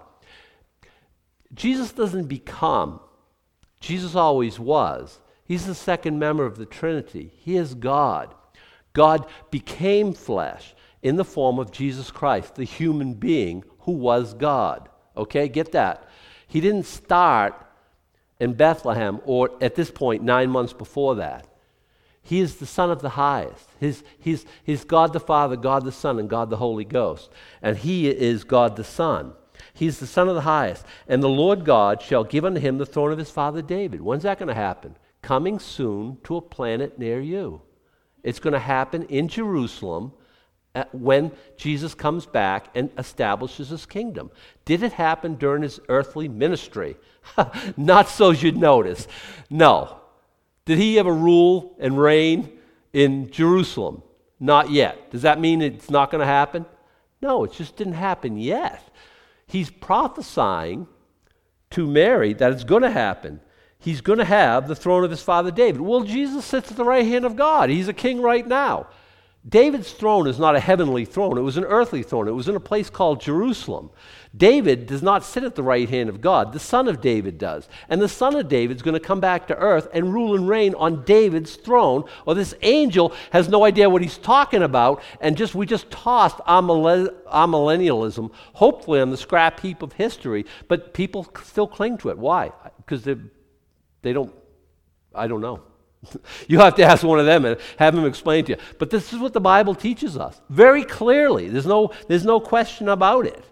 Jesus doesn't become. Jesus always was. He's the second member of the Trinity. He is God. God became flesh in the form of Jesus Christ, the human being who was God. Okay, get that. He didn't start in Bethlehem, or at this point, 9 months before that. He is the Son of the Highest. He's God the Father, God the Son, and God the Holy Ghost. And he is God the Son. He's the Son of the Highest. And the Lord God shall give unto him the throne of his father David. When's that going to happen? Coming soon to a planet near you. It's going to happen in Jerusalem when Jesus comes back and establishes his kingdom. Did it happen during his earthly ministry? Not so you'd notice. No. Did he ever rule and reign in Jerusalem? Not yet. Does that mean it's not going to happen? No, it just didn't happen yet. He's prophesying to Mary that it's going to happen. He's going to have the throne of his father David. Well, Jesus sits at the right hand of God. He's a king right now. David's throne is not a heavenly throne. It was an earthly throne. It was in a place called Jerusalem. David does not sit at the right hand of God. The son of David does. And the son of David is going to come back to earth and rule and reign on David's throne. Or this angel has no idea what he's talking about, and we just tossed amillennialism, hopefully on the scrap heap of history, but people still cling to it. Why? Because they don't, I don't know. You have to ask one of them and have them explain to you. But this is what the Bible teaches us very clearly. There's no question about it.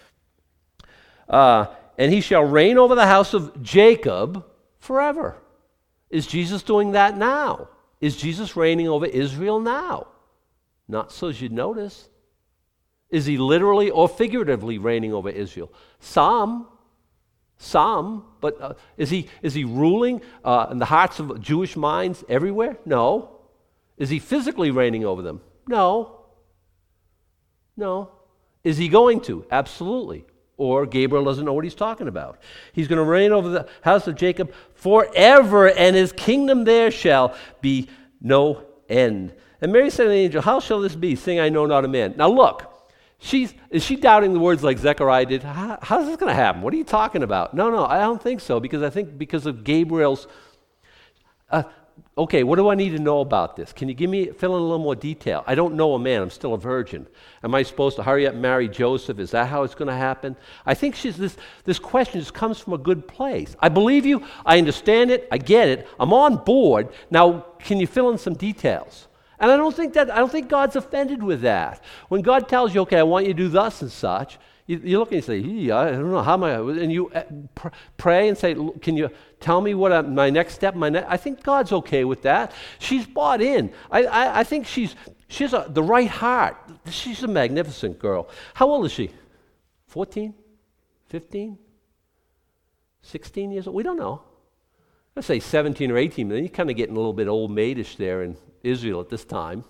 And he shall reign over the house of Jacob forever. Is Jesus doing that now? Is Jesus reigning over Israel now? Not so as you'd notice. Is he literally or figuratively reigning over Israel? Some, but is he ruling in the hearts of Jewish minds everywhere? No. Is he physically reigning over them? No. Is he going to? Absolutely. Or Gabriel doesn't know what he's talking about. He's going to reign over the house of Jacob forever, and his kingdom there shall be no end. And Mary said to the angel, how shall this be, seeing I know not a man? Now look. Is she doubting the words like Zechariah did? How's this going to happen? What are you talking about? No, I don't think so, because I think because of Gabriel's... okay, what do I need to know about this? Can you fill in a little more detail? I don't know a man. I'm still a virgin. Am I supposed to hurry up and marry Joseph? Is that how it's going to happen? I think this question just comes from a good place. I believe you. I understand it. I get it. I'm on board. Now, can you fill in some details? And I don't think God's offended with that. When God tells you, okay, I want you to do thus and such, you look and you say, I don't know, how am I? And you pray and say, can you tell me what my next step, I think God's okay with that. She's bought in. I think she has the right heart. She's a magnificent girl. How old is she? 14? 15? 16 years old? We don't know. let's say 17 or 18, then you're kind of getting a little bit old maidish there in Israel at this time.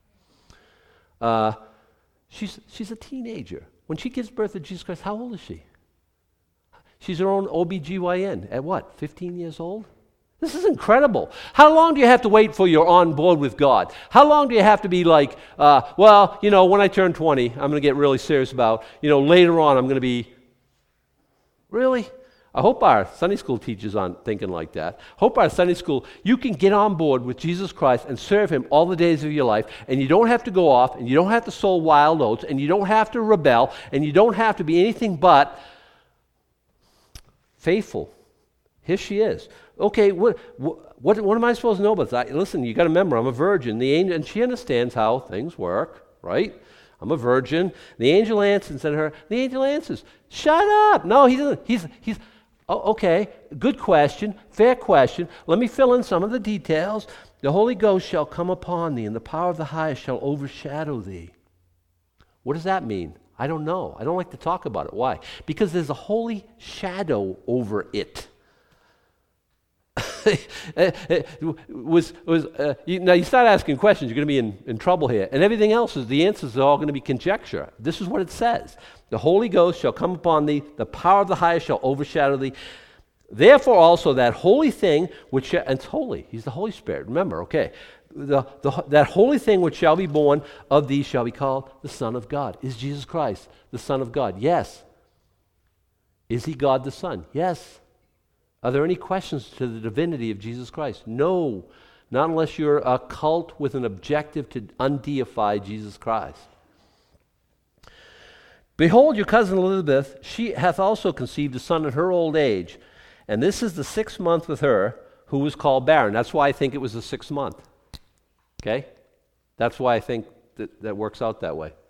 She's a teenager. When she gives birth to Jesus Christ, how old is she? She's her own OBGYN at what, 15 years old? This is incredible. How long do you have to wait for you're on board with God? How long do you have to be like, when I turn 20, I'm going to get really serious about, later on I'm going to be, really? I hope our Sunday school teachers aren't thinking like that. Hope our Sunday school, you can get on board with Jesus Christ and serve Him all the days of your life, and you don't have to go off, and you don't have to sow wild oats, and you don't have to rebel, and you don't have to be anything but faithful. Here she is. Okay, what am I supposed to know about that? Listen, you got to remember, I'm a virgin. The angel, and she understands how things work, right? I'm a virgin. The angel answers and her. The angel answers, "Shut up!" No, he doesn't. He's. Oh, okay, good question, fair question. Let me fill in some of the details. The Holy Ghost shall come upon thee, and the power of the highest shall overshadow thee. What does that mean? I don't know. I don't like to talk about it. Why? Because there's a holy shadow over it. Now you start asking questions, you're going to be in trouble here. And everything else the answers are all going to be conjecture. This is what it says. The Holy Ghost shall come upon thee, the power of the highest shall overshadow thee. Therefore also that holy thing which, and it's holy, He's the Holy Spirit, remember, okay. That holy thing which shall be born of thee shall be called the Son of God. Is Jesus Christ the Son of God? Yes. Is He God the Son? Yes. Are there any questions to the divinity of Jesus Christ? No, not unless you're a cult with an objective to undeify Jesus Christ. Behold, your cousin Elizabeth, she hath also conceived a son in her old age, and this is the 6th month with her, who was called barren. That's why I think it was the 6th month. Okay? That's why I think that works out that way.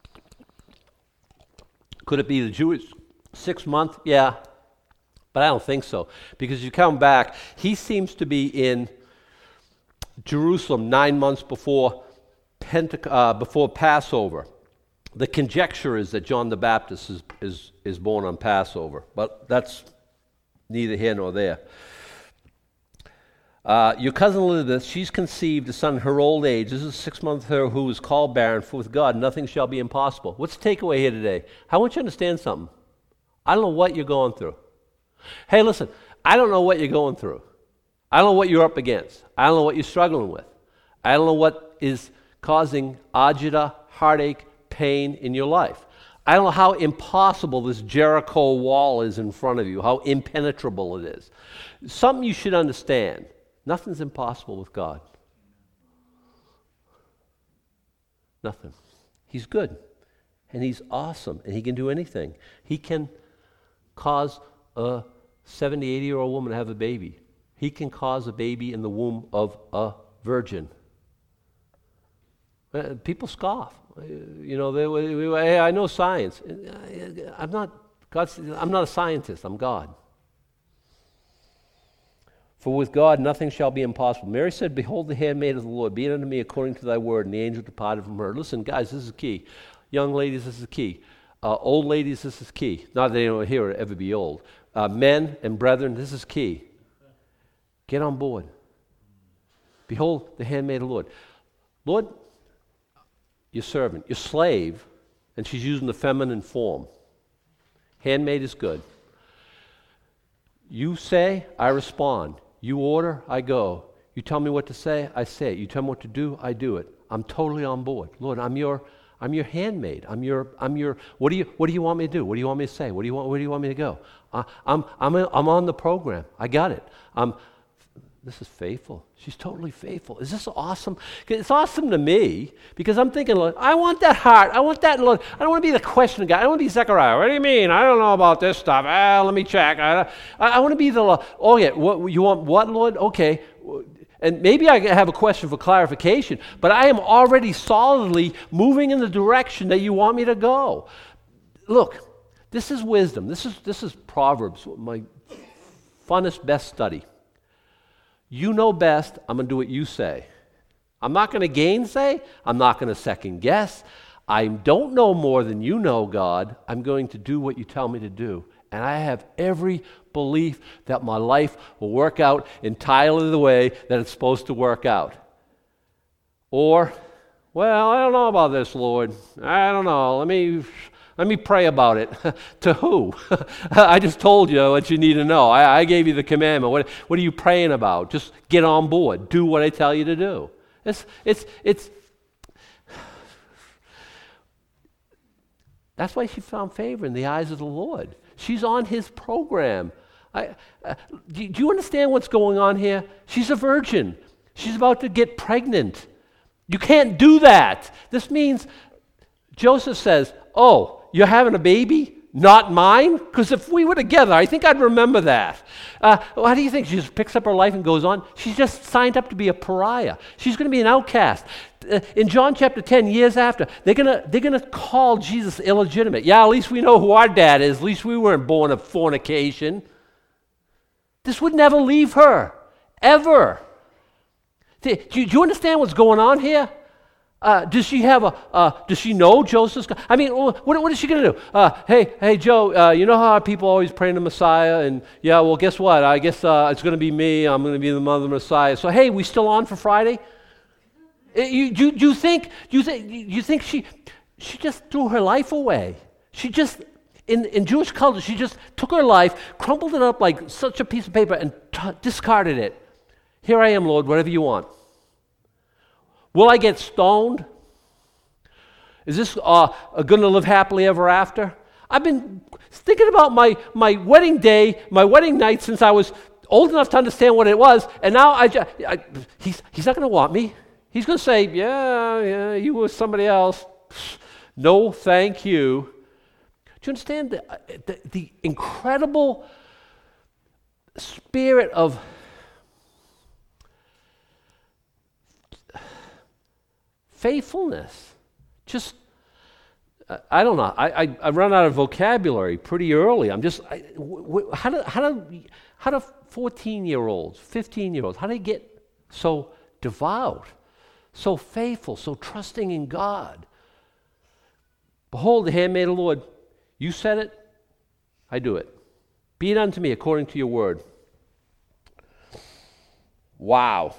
Could it be the Jewish 6th month? Yeah. But I don't think so, because you come back, he seems to be in Jerusalem 9 months before Passover. The conjecture is that John the Baptist is born on Passover, but that's neither here nor there. Your cousin Elizabeth, she's conceived a son in her old age. This is 6 months her who is called barren, for with God nothing shall be impossible. What's the takeaway here today? I want you to understand something. I don't know what you're going through. Hey, listen, I don't know what you're going through. I don't know what you're up against. I don't know what you're struggling with. I don't know what is causing agita, heartache, pain in your life. I don't know how impossible this Jericho wall is in front of you, how impenetrable it is. Something you should understand. Nothing's impossible with God. Nothing. He's good, and He's awesome, and He can do anything. He can cause a 70, 80-year-old woman to have a baby. He can cause a baby in the womb of a virgin. People scoff. Hey, I know science. I'm not a scientist. I'm God. For with God nothing shall be impossible. Mary said, "Behold the handmaid of the Lord, be it unto me according to thy word." And the angel departed from her. Listen, guys, this is key. Young ladies, this is key. Old ladies, this is key. Not that anyone here will ever be old. Men and brethren, this is key. Get on board. Behold the handmaid of the Lord. Lord, your servant, your slave, and she's using the feminine form. Handmaid is good. You say, I respond. You order, I go. You tell me what to say, I say it. You tell me what to do, I do it. I'm totally on board. Lord, I'm your handmaid. I'm your. What do you want me to do? What do you want me to say? Where do you want me to go? I'm on the program. I got it. This is faithful. She's totally faithful. Is this awesome? It's awesome to me because I'm thinking, Lord, I want that heart. I want that, Lord. I don't want to be the question guy. I don't want to be Zechariah. What do you mean? I don't know about this stuff. Let me check. I want to be the Lord. Oh, yeah. What, you want what, Lord? Okay. And maybe I have a question for clarification, but I am already solidly moving in the direction that you want me to go. Look, this is wisdom. This is Proverbs, my funnest, best study. You know best, I'm going to do what you say. I'm not going to gainsay. I'm not going to second guess. I don't know more than you know, God. I'm going to do what you tell me to do, And I have every belief that my life will work out entirely the way that it's supposed to work out. Or, well, I don't know about this, Lord. I don't know. Let me pray about it. To who? I just told you what you need to know. I gave you the commandment. What are you praying about? Just get on board. Do what I tell you to do. That's why she found favor in the eyes of the Lord. She's on his program. Do you understand what's going on here? She's a virgin. She's about to get pregnant. You can't do that. This means Joseph says, oh, you're having a baby? Not mine? Because if we were together, I think I'd remember that. How do you think? She just picks up her life and goes on? She's just signed up to be a pariah. She's going to be an outcast. In John chapter 10, years after, they're gonna call Jesus illegitimate. Yeah, at least we know who our dad is. At least we weren't born of fornication. This would never leave her, ever. Do you understand what's going on here? Does she know Joseph's? I mean, what is she going to do? Hey, Joe, you know how people always praying the Messiah? And yeah, well, guess what? I guess it's going to be me. I'm going to be the mother of the Messiah. So, hey, we still on for Friday? You think she just threw her life away? She just, in Jewish culture, she just took her life, crumpled it up like such a piece of paper, and discarded it. Here I am, Lord, whatever you want. Will I get stoned? Is this going to live happily ever after? I've been thinking about my wedding day, my wedding night since I was old enough to understand what it was, and now he's not going to want me. He's going to say, yeah, you were somebody else. No, thank you. Do you understand the incredible spirit of faithfulness? Just, I don't know. I run out of vocabulary pretty early. How do 14-year-olds, 15-year-olds, how do they get so devout, so faithful, so trusting in God? Behold, the handmaid of the Lord. You said it, I do it. Be it unto me according to your word. Wow.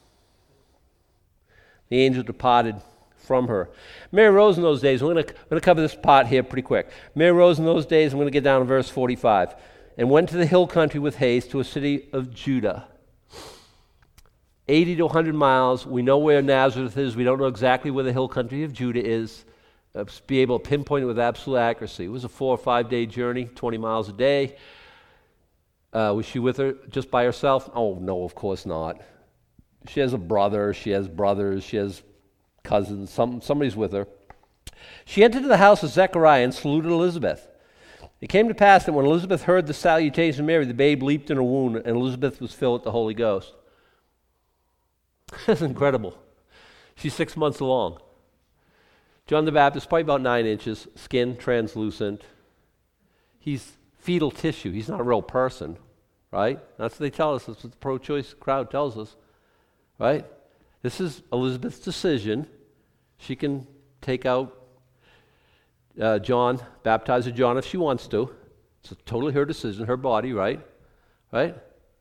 The angel departed from her. Mary rose in those days. We're going to cover this part here pretty quick. Mary rose in those days. I'm going to get down to verse 45. And went to the hill country with haste to a city of Judah. 80 to 100 miles. We know where Nazareth is. We don't know exactly where the hill country of Judah is. Be able to pinpoint it with absolute accuracy. It was a 4 or 5 day journey, 20 miles a day. Was she with her just by herself? Oh, no, of course not. She has a brother, she has brothers, she has cousins, somebody's with her. She entered the house of Zechariah and saluted Elizabeth. It came to pass that when Elizabeth heard the salutation of Mary, the babe leaped in her womb, and Elizabeth was filled with the Holy Ghost. That's incredible. She's 6 months along. John the Baptist, probably about 9 inches, skin translucent. He's fetal tissue. He's not a real person, right? That's what they tell us. That's what the pro-choice crowd tells us, right? This is Elizabeth's decision. She can take out John, baptize John if she wants to. It's totally her decision, her body, right? Right?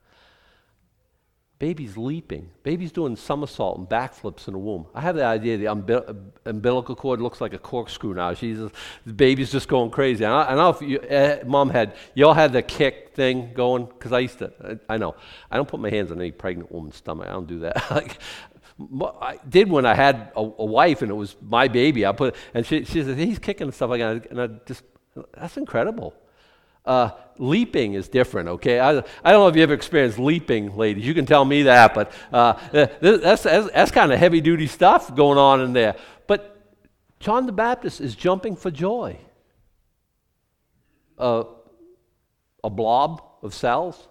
Baby's leaping. Baby's doing somersault and backflips in the womb. I have the idea the umbilical cord looks like a corkscrew now. The baby's just going crazy. I don't know if you all had the kick thing going, because I know. I don't put my hands on any pregnant woman's stomach. I don't do that. I did when I had a wife and it was my baby. She said, he's kicking and stuff like that. That's incredible. Leaping is different, okay? I don't know if you ever experienced leaping, ladies. You can tell me that, but that's kind of heavy-duty stuff going on in there. But John the Baptist is jumping for joy. A blob of cells,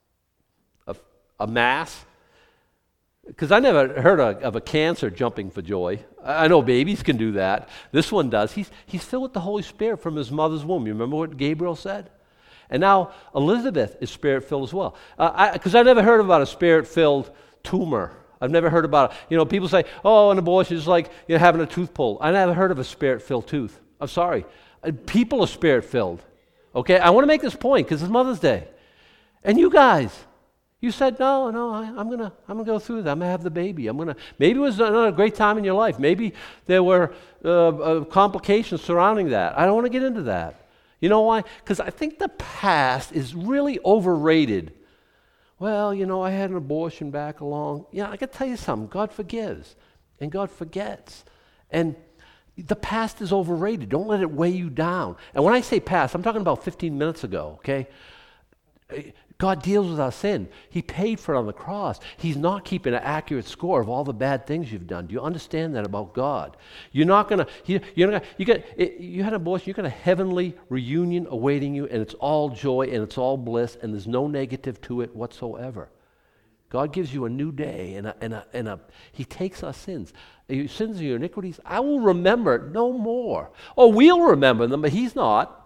a mass. Because I never heard of a cancer jumping for joy. I know babies can do that. This one does. He's filled with the Holy Spirit from his mother's womb. You remember what Gabriel said? And now Elizabeth is spirit-filled as well. Because I never heard about a spirit-filled tumor. I've never heard about it. People say, oh, an abortion is like having a tooth pulled. I never heard of a spirit-filled tooth. I'm sorry. People are spirit-filled. Okay, I want to make this point because it's Mother's Day. And you guys, you said, no, I'm gonna go through that. I'm gonna have the baby. Maybe it was not a great time in your life. Maybe there were complications surrounding that. I don't want to get into that. You know why? Because I think the past is really overrated. Well, I had an abortion back along. Yeah, I got to tell you something. God forgives and God forgets. And the past is overrated. Don't let it weigh you down. And when I say past, I'm talking about 15 minutes ago, okay? God deals with our sin. He paid for it on the cross. He's not keeping an accurate score of all the bad things you've done. Do you understand that about God? You're not going to, you had an abortion, you got a heavenly reunion awaiting you, and it's all joy and it's all bliss, and there's no negative to it whatsoever. God gives you a new day, and He takes our sins. Your sins and your iniquities, I will remember no more. Oh, we'll remember them, but He's not.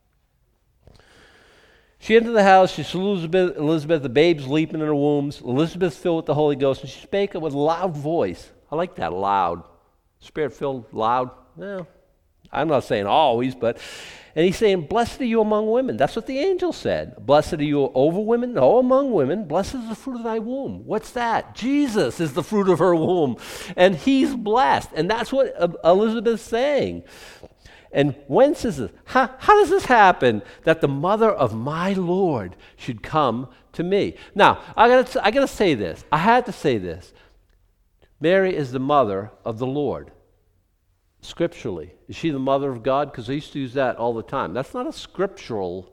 She entered the house, she saw Elizabeth, the babes leaping in her wombs. Elizabeth filled with the Holy Ghost, and she spake with a loud voice. I like that, loud. Spirit-filled, loud. Well, I'm not saying always, but... And he's saying, blessed are you among women. That's what the angel said. Blessed are you over women? No, among women. Blessed is the fruit of thy womb. What's that? Jesus is the fruit of her womb. And He's blessed. And that's what Elizabeth's saying. And whence is this? How does this happen that the mother of my Lord should come to me? Now, I gotta say this. I had to say this. Mary is the mother of the Lord. Scripturally. Is she the mother of God? Because I used to use that all the time. That's not a scriptural...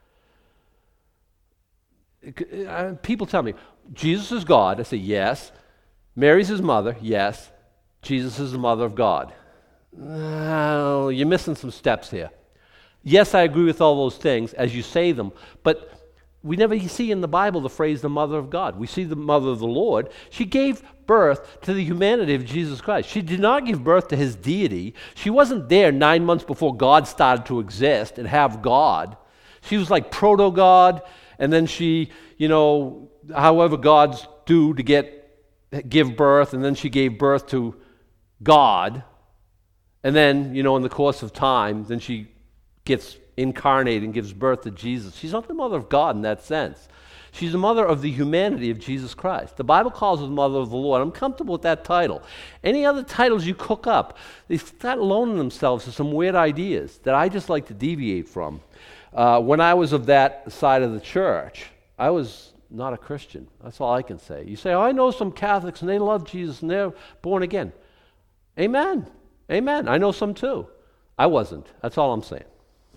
People tell me, Jesus is God. I say, yes. Mary's His mother. Yes. Jesus is the mother of God. No, you're missing some steps here. Yes, I agree with all those things as you say them, but we never see in the Bible the phrase the mother of God. We see the mother of the Lord. She gave birth to the humanity of Jesus Christ. She did not give birth to His deity. She wasn't there 9 months before God started to exist and have God. She was like proto-God, and then she, however gods do to give birth, and then she gave birth to God. And then, in the course of time, then she gets incarnated and gives birth to Jesus. She's not the mother of God in that sense. She's the mother of the humanity of Jesus Christ. The Bible calls her the mother of the Lord. I'm comfortable with that title. Any other titles you cook up, they start loaning themselves to some weird ideas that I just like to deviate from. When I was of that side of the church, I was not a Christian. That's all I can say. You say, I know some Catholics and they love Jesus and they're born again. Amen. Amen. I know some too. I wasn't. That's all I'm saying.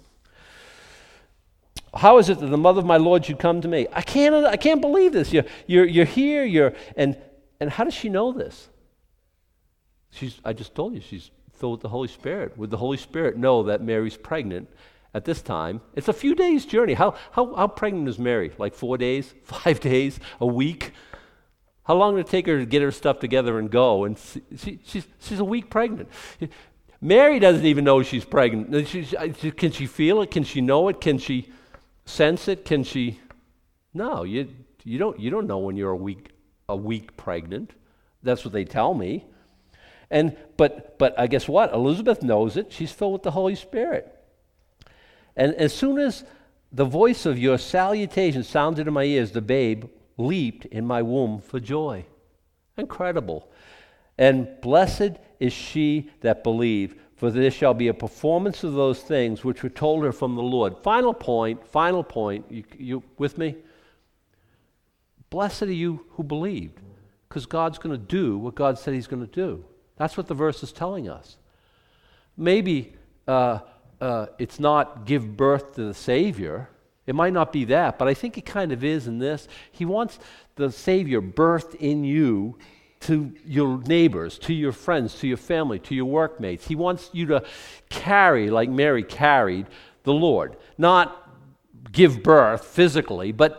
How is it that the mother of my Lord should come to me? I can't believe this. You're here. And how does she know this? I just told you she's filled with the Holy Spirit. Would the Holy Spirit know that Mary's pregnant at this time? It's a few days' journey. How pregnant is Mary? Like 4 days, 5 days, a week? How long did it take her to get her stuff together and go? And she's a week pregnant. Mary doesn't even know she's pregnant. Can she feel it? Can she know it? Can she sense it? Can she? No, you don't know when you're a week pregnant. That's what they tell me. But I guess what? Elizabeth knows it. She's filled with the Holy Spirit. And as soon as the voice of your salutation sounded in my ears, the babe leaped in my womb for joy. Incredible. And blessed is she that believed, for there shall be a performance of those things which were told her from the Lord. Final point. You with me? Blessed are you who believed, because God's going to do what God said He's going to do. That's what the verse is telling us. Maybe it's not give birth to the Savior. It might not be that, but I think it kind of is in this. He wants the Savior birthed in you to your neighbors, to your friends, to your family, to your workmates. He wants you to carry, like Mary carried, the Lord. Not give birth physically, but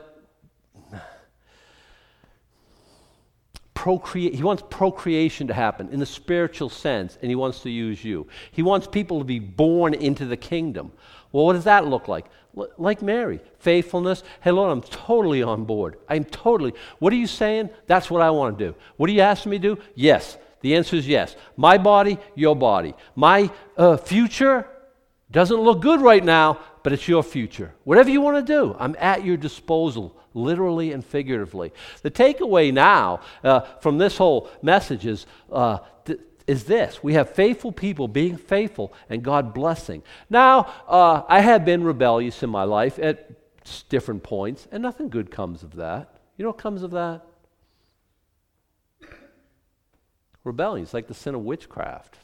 procreate. He wants procreation to happen in the spiritual sense, and He wants to use you. He wants people to be born into the kingdom. Well, what does that look like? Like Mary, faithfulness. Hey, Lord, I'm totally on board. What are you saying? That's what I want to do. What are you asking me to do? Yes. The answer is yes. My body, your body. My future doesn't look good right now, but it's your future. Whatever you want to do, I'm at your disposal, literally and figuratively. The takeaway now from this whole message is this. We have faithful people being faithful and God blessing. Now, I have been rebellious in my life at different points, and nothing good comes of that. You know what comes of that? Rebellion. It's like the sin of witchcraft.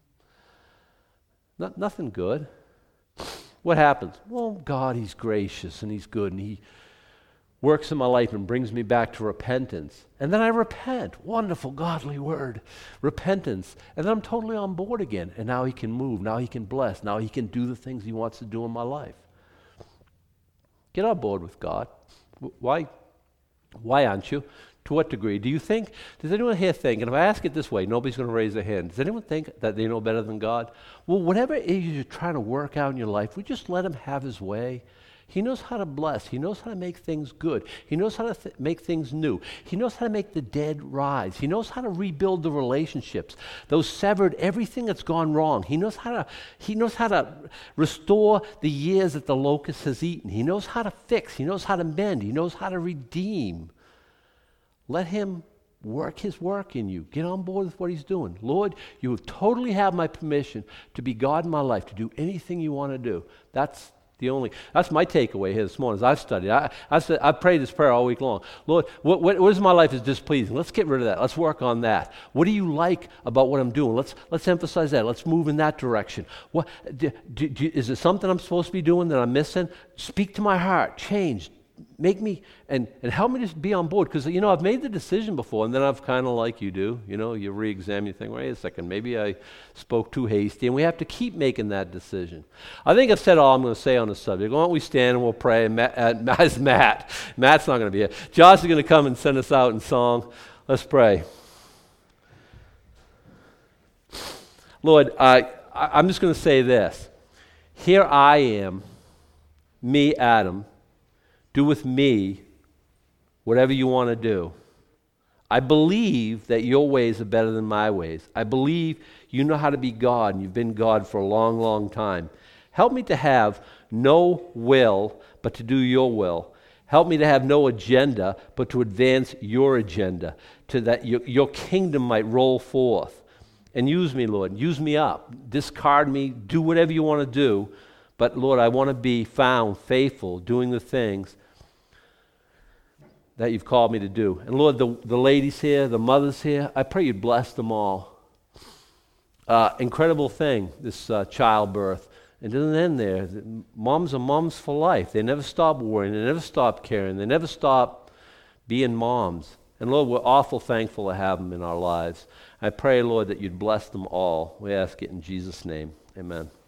Nothing good. What happens? Well, God, He's gracious and He's good and He works in my life and brings me back to repentance. And then I repent. Wonderful, godly word. Repentance. And then I'm totally on board again. And now He can move. Now He can bless. Now He can do the things He wants to do in my life. Get on board with God. Why aren't you? To what degree? Does anyone here think, and if I ask it this way, nobody's going to raise their hand, does anyone think that they know better than God? Well, whatever it is you're trying to work out in your life, we just let Him have His way. He knows how to bless. He knows how to make things good. He knows how to make things new. He knows how to make the dead rise. He knows how to rebuild the relationships, those severed, everything that's gone wrong. He knows how to restore the years that the locust has eaten. He knows how to fix. He knows how to mend. He knows how to redeem. Let Him work His work in you. Get on board with what He's doing. Lord, you totally have my permission to be God in my life, to do anything you want to do. That's my takeaway here this morning as I've studied. I've prayed this prayer all week long. Lord, what is in my life is displeasing? Let's get rid of that. Let's work on that. What do you like about what I'm doing? Let's emphasize that. Let's move in that direction. Is there something I'm supposed to be doing that I'm missing? Speak to my heart. Change. Make me, and help me to be on board, because, I've made the decision before, and then I've kind of like you do, you re-examine, you think, wait a second, maybe I spoke too hasty, and we have to keep making that decision. I think I've said all I'm going to say on the subject. Why don't we stand and we'll pray, and Matt's not going to be here. Josh is going to come and send us out in song. Let's pray. Lord, I'm just going to say this. Here I am, me, Adam. Do with me whatever you want to do. I believe that your ways are better than my ways. I believe you know how to be God, and you've been God for a long, long time. Help me to have no will, but to do your will. Help me to have no agenda, but to advance your agenda, to that your kingdom might roll forth. And use me, Lord. Use me up. Discard me. Do whatever you want to do. But, Lord, I want to be found faithful, doing the things that you've called me to do. And, Lord, the ladies here, the mothers here, I pray you'd bless them all. Incredible thing, this childbirth. It doesn't end there. Moms are moms for life. They never stop worrying. They never stop caring. They never stop being moms. And, Lord, we're awful thankful to have them in our lives. I pray, Lord, that you'd bless them all. We ask it in Jesus' name. Amen.